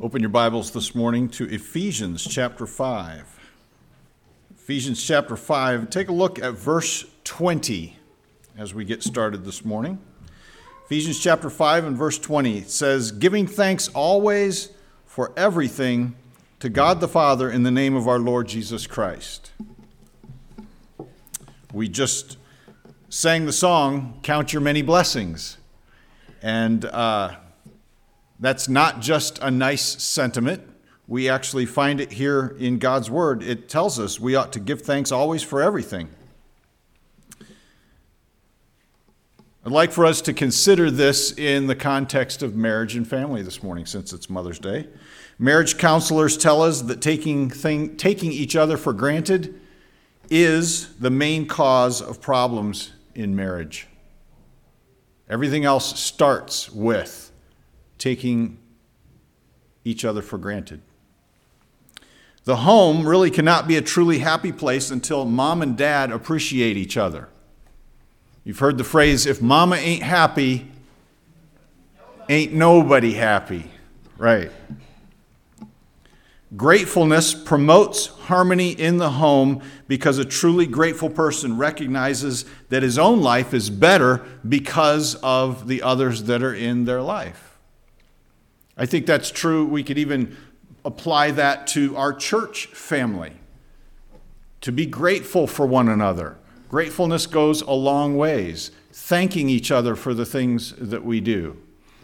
Open your Bibles this morning to Ephesians chapter 5. Ephesians chapter 5. Take a look at verse 20 as we get started this morning. Ephesians chapter 5 and verse 20 it says, "Giving thanks always for everything to God the Father in the name of our Lord Jesus Christ." We just sang the song, "Count Your Many Blessings." And that's not just a nice sentiment. We actually find it here in God's Word. It tells us we ought to give thanks always for everything. I'd like for us to consider this in the context of marriage and family this morning, since it's Mother's Day. Marriage counselors tell us that taking each other for granted is the main cause of problems in marriage. Everything else starts with taking each other for granted. The home really cannot be a truly happy place until mom and dad appreciate each other. You've heard the phrase, if mama ain't happy, ain't nobody happy. Right. Gratefulness promotes harmony in the home because a truly grateful person recognizes that his own life is better because of the others that are in their life. I think that's true. We could even apply that to our church family. To be grateful for one another. Gratefulness goes a long ways. Thanking each other for the things that we do.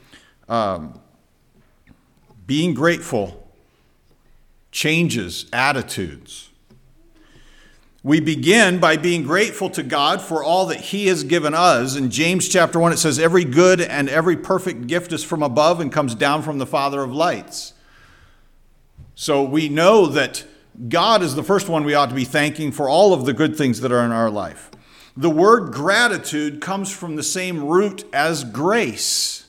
Being grateful changes attitudes. We begin by being grateful to God for all that He has given us. In James chapter 1, it says, "Every good and every perfect gift is from above and comes down from the Father of lights." So we know that God is the first one we ought to be thanking for all of the good things that are in our life. The word gratitude comes from the same root as grace.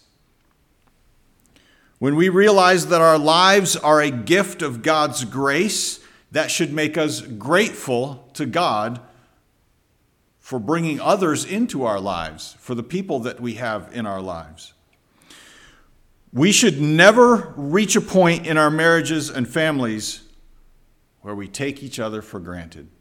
When we realize that our lives are a gift of God's grace, that should make us grateful to God for bringing others into our lives, for the people that we have in our lives. We should never reach a point in our marriages and families where we take each other for granted.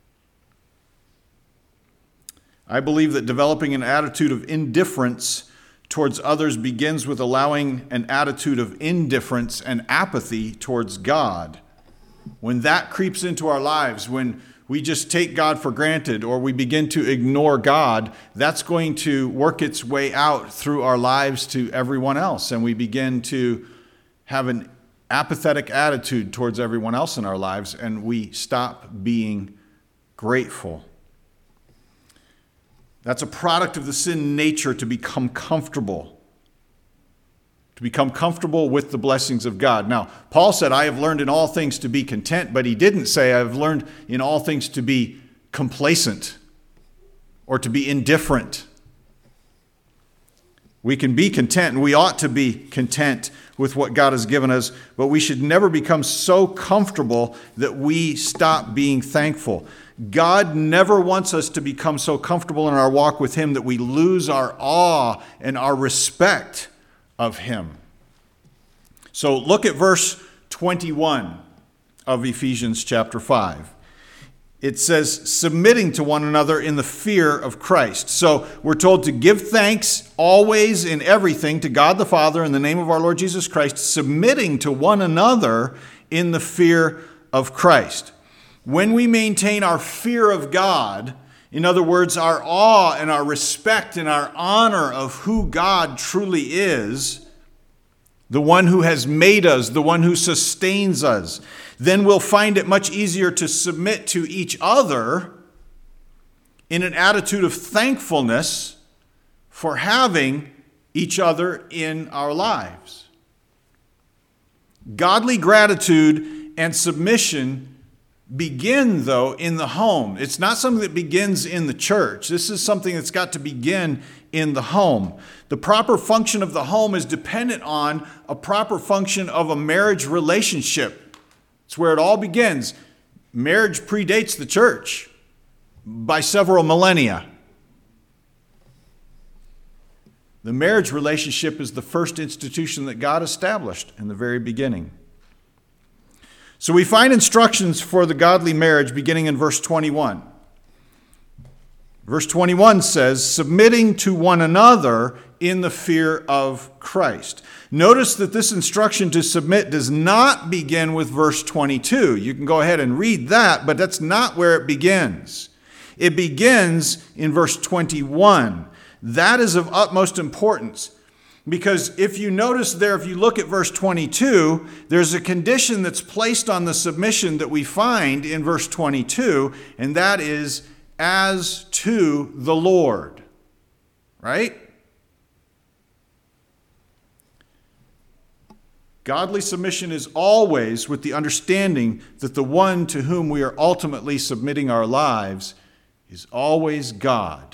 I believe that developing an attitude of indifference towards others begins with allowing an attitude of indifference and apathy towards God. When that creeps into our lives, when we just take God for granted or we begin to ignore God, that's going to work its way out through our lives to everyone else. And we begin to have an apathetic attitude towards everyone else in our lives, and we stop being grateful. That's a product of the sin nature to become comfortable. To become comfortable with the blessings of God. Now, Paul said, "I have learned in all things to be content," but he didn't say, "I have learned in all things to be complacent or to be indifferent." We can be content, and we ought to be content with what God has given us, but we should never become so comfortable that we stop being thankful. God never wants us to become so comfortable in our walk with Him that we lose our awe and our respect of Him. So look at verse 21 of Ephesians chapter 5. It says, "Submitting to one another in the fear of Christ." So we're told to give thanks always in everything to God the Father in the name of our Lord Jesus Christ, submitting to one another in the fear of Christ. When we maintain our fear of God, in other words, our awe and our respect and our honor of who God truly is, the one who has made us, the one who sustains us, then we'll find it much easier to submit to each other in an attitude of thankfulness for having each other in our lives. Godly gratitude and submission begin, though, in the home. It's not something that begins in the church. This is something that's got to begin in the home. The proper function of the home is dependent on a proper function of a marriage relationship. It's where it all begins. Marriage predates the church by several millennia. The marriage relationship is the first institution that God established in the very beginning. So we find instructions for the godly marriage beginning in verse 21. Verse 21 says, submitting to one another in the fear of Christ. Notice that this instruction to submit does not begin with verse 22. You can go ahead and read that, but that's not where it begins. It begins in verse 21. That is of utmost importance, because if you notice there, if you look at verse 22, there's a condition that's placed on the submission that we find in verse 22, and that is as to the Lord, right? Godly submission is always with the understanding that the one to whom we are ultimately submitting our lives is always God.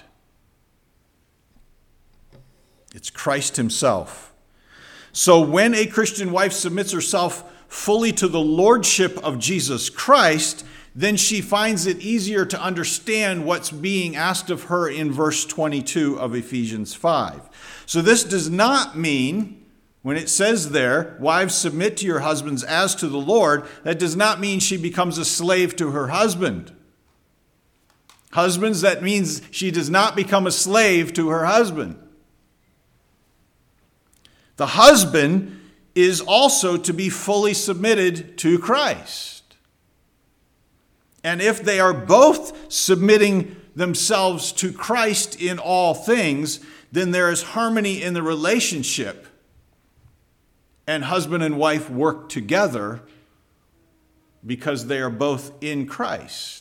It's Christ himself. So when a Christian wife submits herself fully to the lordship of Jesus Christ, then she finds it easier to understand what's being asked of her in verse 22 of Ephesians 5. So this does not mean, when it says there, wives submit to your husbands as to the Lord, that does not mean she becomes a slave to her husband. Husbands, that means she does not become a slave to her husband. The husband is also to be fully submitted to Christ. And if they are both submitting themselves to Christ in all things, then there is harmony in the relationship. And husband and wife work together because they are both in Christ.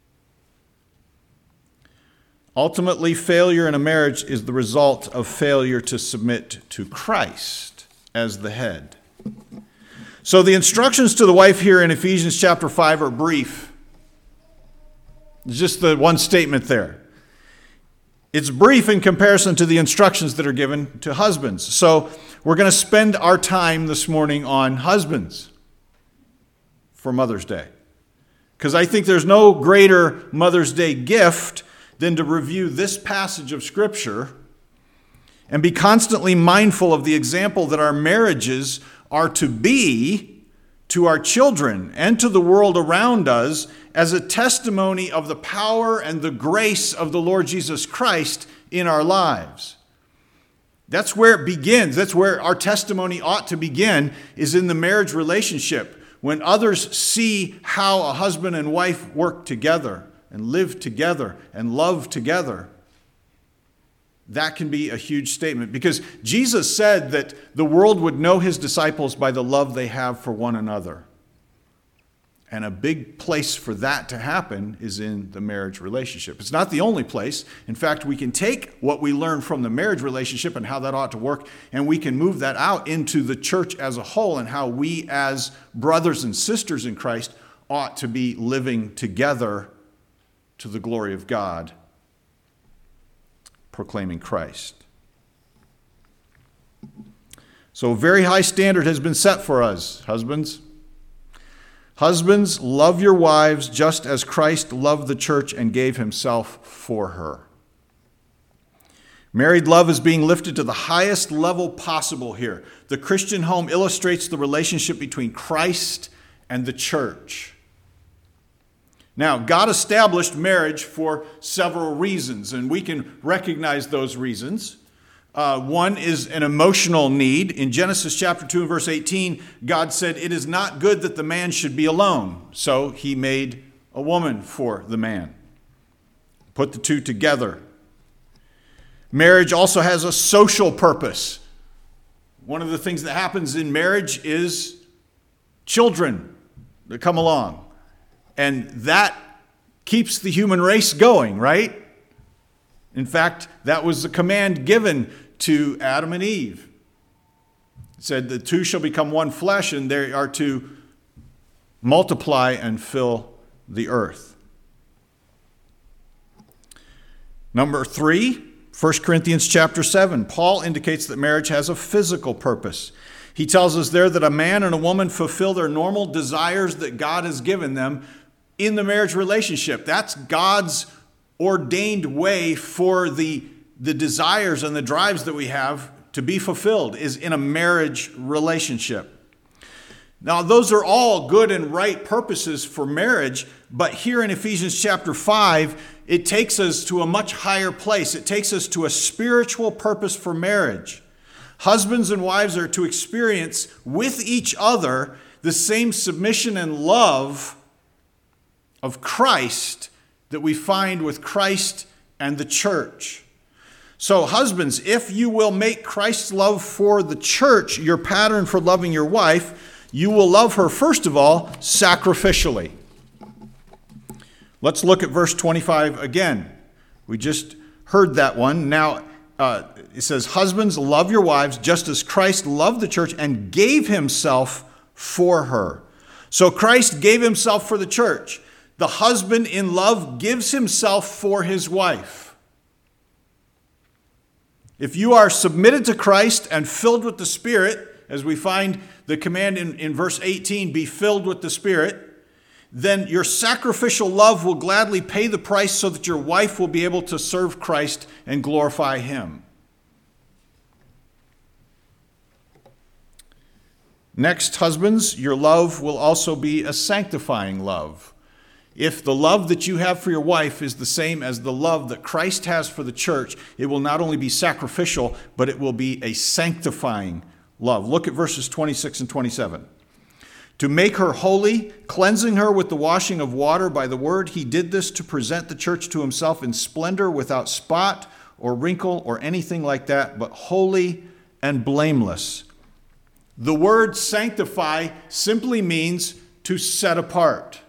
Ultimately, failure in a marriage is the result of failure to submit to Christ as the head. So the instructions to the wife here in Ephesians chapter 5 are brief. It's just the one statement there. It's brief in comparison to the instructions that are given to husbands. So we're going to spend our time this morning on husbands for Mother's Day, because I think there's no greater Mother's Day gift than to review this passage of Scripture and be constantly mindful of the example that our marriages are to be to our children and to the world around us as a testimony of the power and the grace of the Lord Jesus Christ in our lives. That's where it begins. That's where our testimony ought to begin, is in the marriage relationship. When others see how a husband and wife work together and live together and love together, that can be a huge statement. Because Jesus said that the world would know his disciples by the love they have for one another. And a big place for that to happen is in the marriage relationship. It's not the only place. In fact, we can take what we learn from the marriage relationship and how that ought to work, and we can move that out into the church as a whole and how we as brothers and sisters in Christ ought to be living together to the glory of God, proclaiming Christ. So a very high standard has been set for us, husbands. Husbands, love your wives just as Christ loved the church and gave himself for her. Married love is being lifted to the highest level possible here. The Christian home illustrates the relationship between Christ and the church. Now, God established marriage for several reasons, and we can recognize those reasons. One is an emotional need. In Genesis chapter 2 and verse 18, God said, "It is not good that the man should be alone." So he made a woman for the man. Put the two together. Marriage also has a social purpose. One of the things that happens in marriage is children that come along. And that keeps the human race going, right? In fact, that was the command given to Adam and Eve. It said the two shall become one flesh, and they are to multiply and fill the earth. Number 3, 1 Corinthians chapter 7. Paul indicates that marriage has a physical purpose. He tells us there that a man and a woman fulfill their normal desires that God has given them in the marriage relationship. That's God's ordained way for the desires and the drives that we have to be fulfilled, is in a marriage relationship. Now, those are all good and right purposes for marriage, but here in Ephesians chapter 5, it takes us to a much higher place. It takes us to a spiritual purpose for marriage. Husbands and wives are to experience with each other the same submission and love of Christ that we find with Christ and the church. So husbands, if you will make Christ's love for the church your pattern for loving your wife, you will love her, first of all, sacrificially. Let's look at verse 25 again. We just heard that one. Now, it says, husbands, love your wives just as Christ loved the church and gave himself for her. So Christ gave himself for the church. The husband in love gives himself for his wife. If you are submitted to Christ and filled with the Spirit, as we find the command in verse 18, be filled with the Spirit, then your sacrificial love will gladly pay the price so that your wife will be able to serve Christ and glorify him. Next, husbands, your love will also be a sanctifying love. If the love that you have for your wife is the same as the love that Christ has for the church, it will not only be sacrificial, but it will be a sanctifying love. Look at verses 26 and 27. To make her holy, cleansing her with the washing of water by the word, he did this to present the church to himself in splendor, without spot or wrinkle or anything like that, but holy and blameless. The word sanctify simply means to set apart.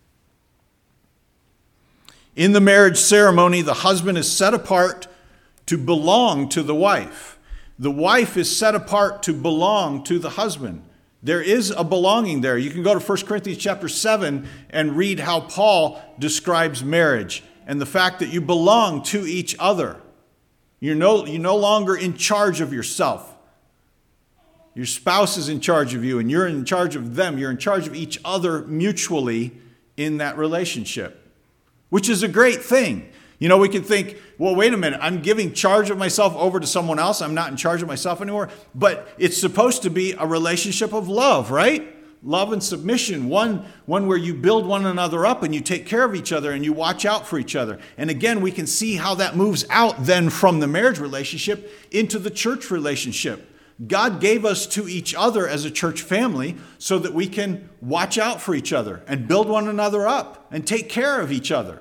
In the marriage ceremony, the husband is set apart to belong to the wife. The wife is set apart to belong to the husband. There is a belonging there. You can go to 1 Corinthians chapter 7 and read how Paul describes marriage and the fact that you belong to each other. You're no longer in charge of yourself. Your spouse is in charge of you and you're in charge of them. You're in charge of each other mutually in that relationship, which is a great thing. You know, we can think, well, wait a minute, I'm giving charge of myself over to someone else. I'm not in charge of myself anymore. But it's supposed to be a relationship of love, right? Love and submission, one where you build one another up and you take care of each other and you watch out for each other. And again, we can see how that moves out then from the marriage relationship into the church relationship. God gave us to each other as a church family so that we can watch out for each other and build one another up and take care of each other.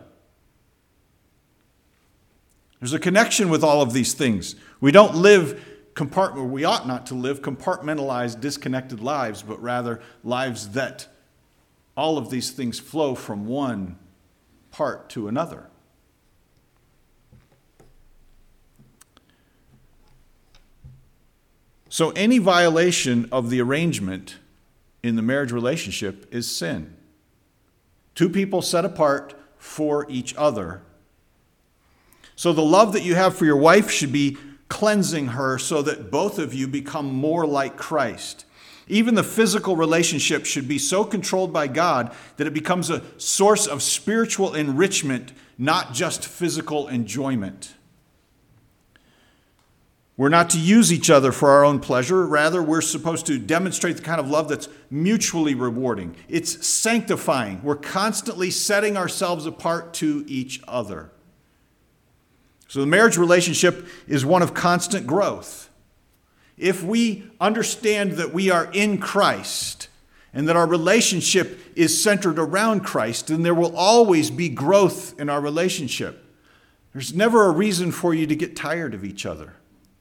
There's a connection with all of these things. We don't live we ought not to live compartmentalized, disconnected lives, but rather lives that all of these things flow from one part to another. So any violation of the arrangement in the marriage relationship is sin. Two people set apart for each other. So the love that you have for your wife should be cleansing her so that both of you become more like Christ. Even the physical relationship should be so controlled by God that it becomes a source of spiritual enrichment, not just physical enjoyment. We're not to use each other for our own pleasure. Rather, we're supposed to demonstrate the kind of love that's mutually rewarding. It's sanctifying. We're constantly setting ourselves apart to each other. So the marriage relationship is one of constant growth. If we understand that we are in Christ and that our relationship is centered around Christ, then there will always be growth in our relationship. There's never a reason for you to get tired of each other.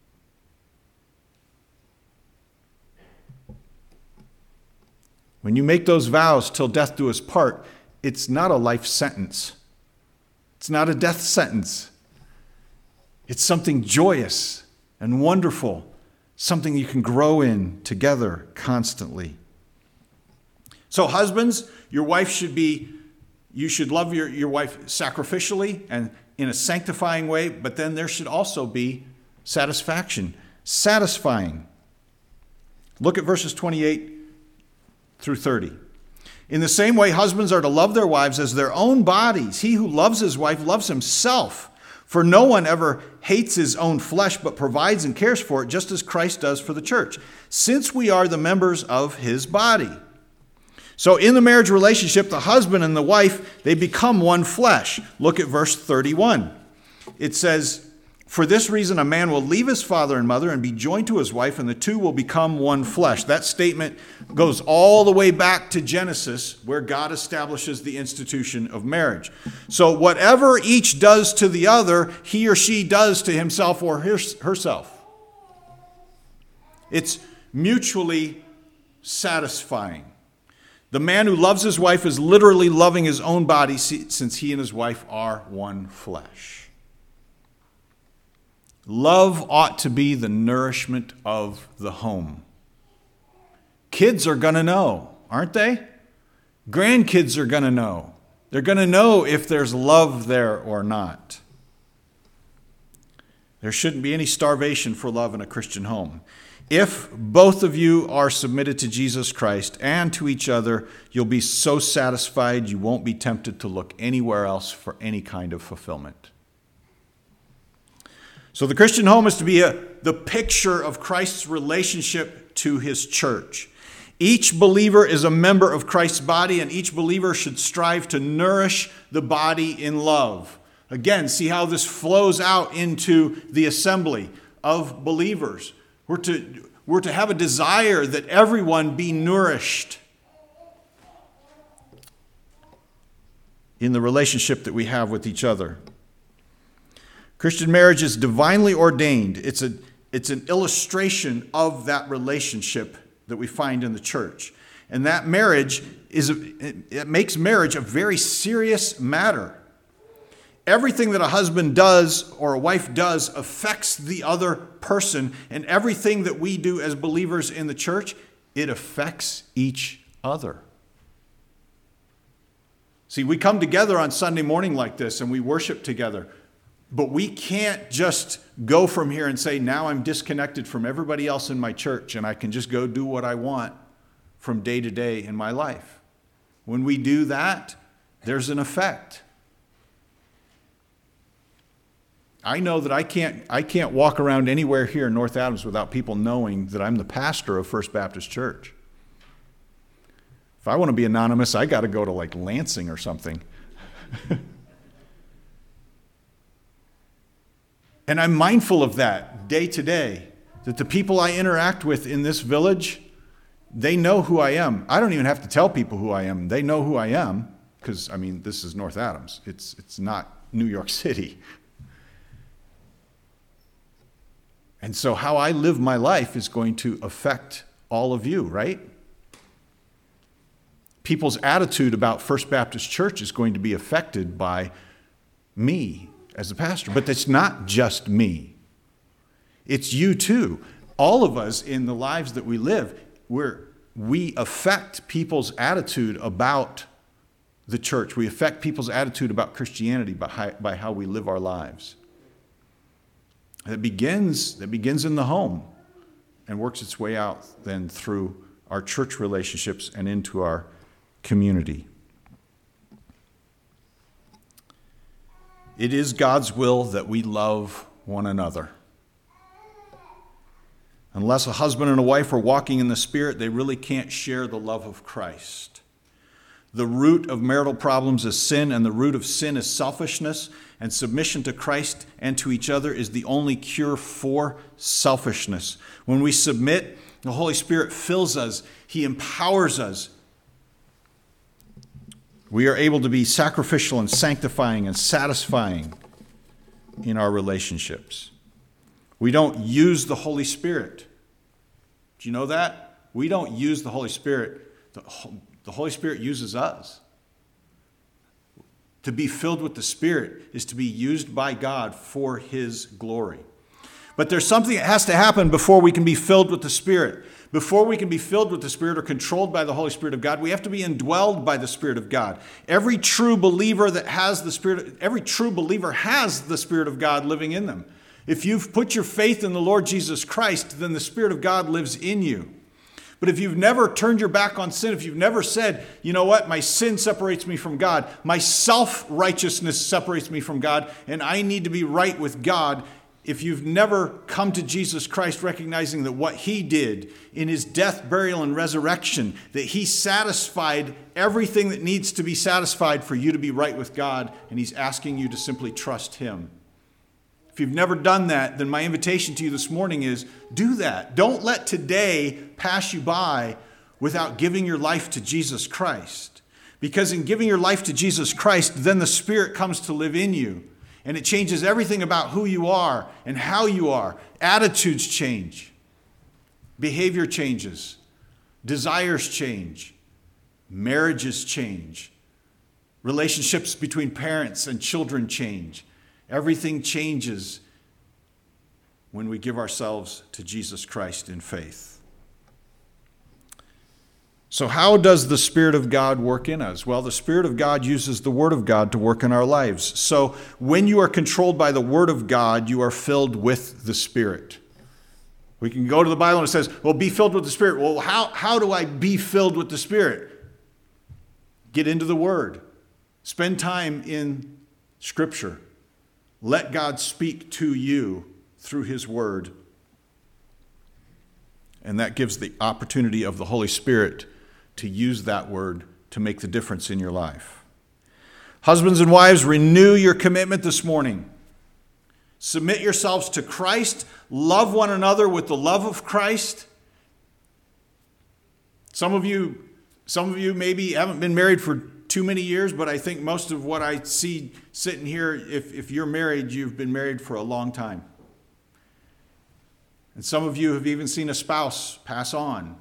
When you make those vows till death do us part, it's not a life sentence. It's not a death sentence. It's something joyous and wonderful, something you can grow in together constantly. So husbands, you should love your wife sacrificially and in a sanctifying way, but then there should also be satisfaction, satisfying. Look at verses 28 through 30. In the same way, husbands are to love their wives as their own bodies. He who loves his wife loves himself. For no one ever hates his own flesh, but provides and cares for it, just as Christ does for the church, since we are the members of his body. So in the marriage relationship, the husband and the wife, they become one flesh. Look at verse 31. It says, "For this reason a man will leave his father and mother and be joined to his wife, and the two will become one flesh." That statement goes all the way back to Genesis, where God establishes the institution of marriage. So whatever each does to the other, he or she does to himself or herself. It's mutually satisfying. The man who loves his wife is literally loving his own body, since he and his wife are one flesh. Love ought to be the nourishment of the home. Kids are going to know, aren't they? Grandkids are going to know. They're going to know if there's love there or not. There shouldn't be any starvation for love in a Christian home. If both of you are submitted to Jesus Christ and to each other, you'll be so satisfied you won't be tempted to look anywhere else for any kind of fulfillment. So the Christian home is to be the picture of Christ's relationship to his church. Each believer is a member of Christ's body, and each believer should strive to nourish the body in love. Again, see how this flows out into the assembly of believers. We're to have a desire that everyone be nourished in the relationship that we have with each other. Christian marriage is divinely ordained. It's an illustration of that relationship that we find in the church. And that marriage it makes marriage a very serious matter. Everything that a husband does or a wife does affects the other person, and everything that we do as believers in the church, it affects each other. See, we come together on Sunday morning like this and we worship together, but we can't just go from here and say, now I'm disconnected from everybody else in my church and I can just go do what I want from day to day in my life. When we do that, there's an effect. I know that I can't walk around anywhere here in North Adams without people knowing that I'm the pastor of First Baptist Church. If I want to be anonymous, I got to go to like Lansing or something. And I'm mindful of that day to day, that the people I interact with in this village, they know who I am. I don't even have to tell people who I am. They know who I am because, this is North Adams. It's not New York City. And so how I live my life is going to affect all of you, right? People's attitude about First Baptist Church is going to be affected by me as a pastor. But it's not just me. It's you too. All of us in the lives that we live, we affect people's attitude about the church. We affect people's attitude about Christianity by how we live our lives. That begins in the home and works its way out then through our church relationships and into our community. It is God's will that we love one another. Unless a husband and a wife are walking in the Spirit, they really can't share the love of Christ. The root of marital problems is sin, and the root of sin is selfishness, and submission to Christ and to each other is the only cure for selfishness. When we submit, the Holy Spirit fills us. He empowers us. We are able to be sacrificial and sanctifying and satisfying in our relationships. We don't use the Holy Spirit. Do you know that? We don't use the Holy Spirit. The Holy Spirit uses us. To be filled with the Spirit is to be used by God for His glory. But there's something that has to happen before we can be filled with the Spirit. Before we can be filled with the Spirit or controlled by the Holy Spirit of God, we have to be indwelled by the Spirit of God. Every true believer has the Spirit of God living in them. If you've put your faith in the Lord Jesus Christ, then the Spirit of God lives in you. But if you've never turned your back on sin, if you've never said, you know what, my sin separates me from God, my self-righteousness separates me from God, and I need to be right with God, if you've never come to Jesus Christ, recognizing that what he did in his death, burial, and resurrection, that he satisfied everything that needs to be satisfied for you to be right with God, and he's asking you to simply trust him. If you've never done that, then my invitation to you this morning is do that. Don't let today pass you by without giving your life to Jesus Christ. Because in giving your life to Jesus Christ, then the Spirit comes to live in you. And it changes everything about who you are and how you are. Attitudes change. Behavior changes. Desires change. Marriages change. Relationships between parents and children change. Everything changes when we give ourselves to Jesus Christ in faith. So how does the Spirit of God work in us? Well, the Spirit of God uses the Word of God to work in our lives. So when you are controlled by the Word of God, you are filled with the Spirit. We can go to the Bible and it says, well, be filled with the Spirit. Well, how do I be filled with the Spirit? Get into the Word. Spend time in Scripture. Let God speak to you through His Word. And that gives the opportunity of the Holy Spirit to use that word to make the difference in your life. Husbands and wives, renew your commitment this morning. Submit yourselves to Christ. Love one another with the love of Christ. Some of you maybe haven't been married for too many years, but I think most of what I see sitting here, if you're married, you've been married for a long time. And some of you have even seen a spouse pass on.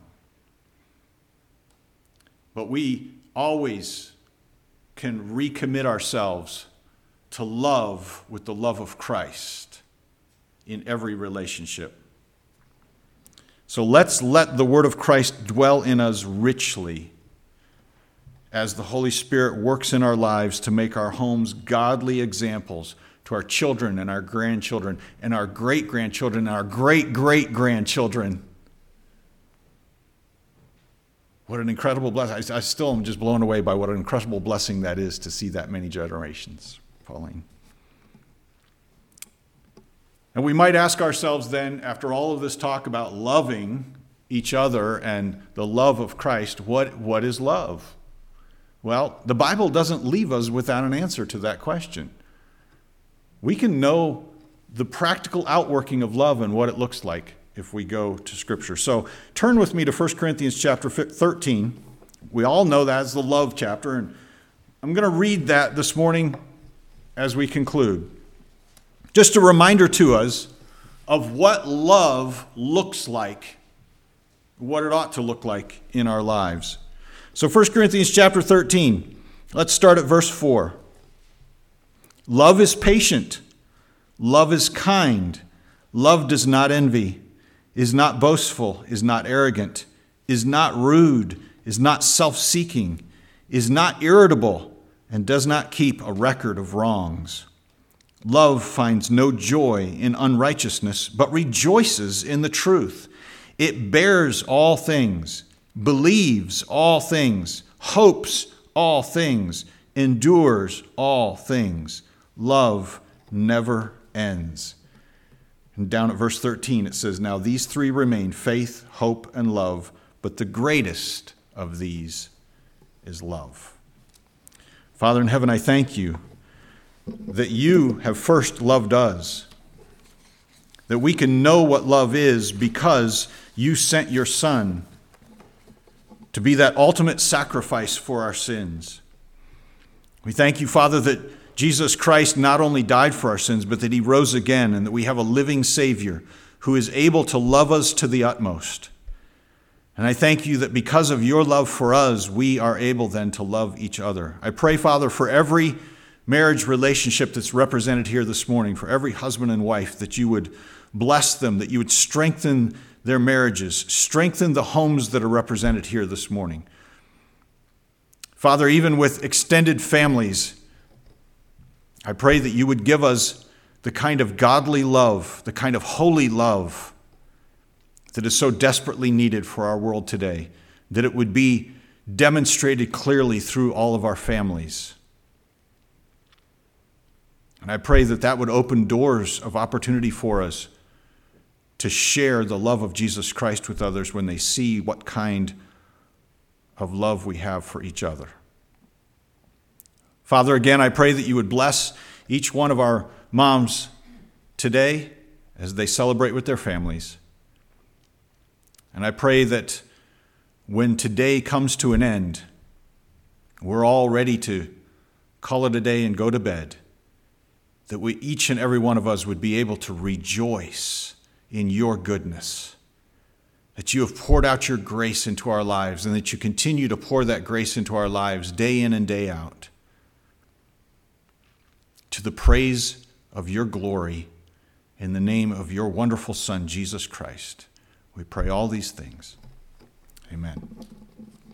But we always can recommit ourselves to love with the love of Christ in every relationship. So let's let the word of Christ dwell in us richly as the Holy Spirit works in our lives to make our homes godly examples to our children and our grandchildren and our great-grandchildren and our great-great-grandchildren. What an incredible blessing. I still am just blown away by what an incredible blessing that is to see that many generations, Pauline. And we might ask ourselves then, after all of this talk about loving each other and the love of Christ, what is love? Well, the Bible doesn't leave us without an answer to that question. We can know the practical outworking of love and what it looks like if we go to Scripture. So turn with me to 1 Corinthians chapter 13. We all know that as the love chapter, and I'm going to read that this morning as we conclude. Just a reminder to us of what love looks like, what it ought to look like in our lives. So 1 Corinthians chapter 13, let's start at verse 4. Love is patient. Love is kind. Love does not envy, is not boastful, is not arrogant, is not rude, is not self-seeking, is not irritable, and does not keep a record of wrongs. Love finds no joy in unrighteousness, but rejoices in the truth. It bears all things, believes all things, hopes all things, endures all things. Love never ends. And down at verse 13 it says, now these three remain, faith, hope, and love, but the greatest of these is love. Father in heaven, I thank you that you have first loved us, that we can know what love is because you sent your Son to be that ultimate sacrifice for our sins. We thank you, Father, that Jesus Christ not only died for our sins, but that he rose again, and that we have a living Savior who is able to love us to the utmost. And I thank you that because of your love for us, we are able then to love each other. I pray, Father, for every marriage relationship that's represented here this morning, for every husband and wife, that you would bless them, that you would strengthen their marriages, strengthen the homes that are represented here this morning. Father, even with extended families, I pray that you would give us the kind of godly love, the kind of holy love that is so desperately needed for our world today, that it would be demonstrated clearly through all of our families. And I pray that that would open doors of opportunity for us to share the love of Jesus Christ with others when they see what kind of love we have for each other. Father, again, I pray that you would bless each one of our moms today as they celebrate with their families. And I pray that when today comes to an end, we're all ready to call it a day and go to bed, that each and every one of us would be able to rejoice in your goodness, that you have poured out your grace into our lives and that you continue to pour that grace into our lives day in and day out, to the praise of your glory in the name of your wonderful Son, Jesus Christ. We pray all these things. Amen.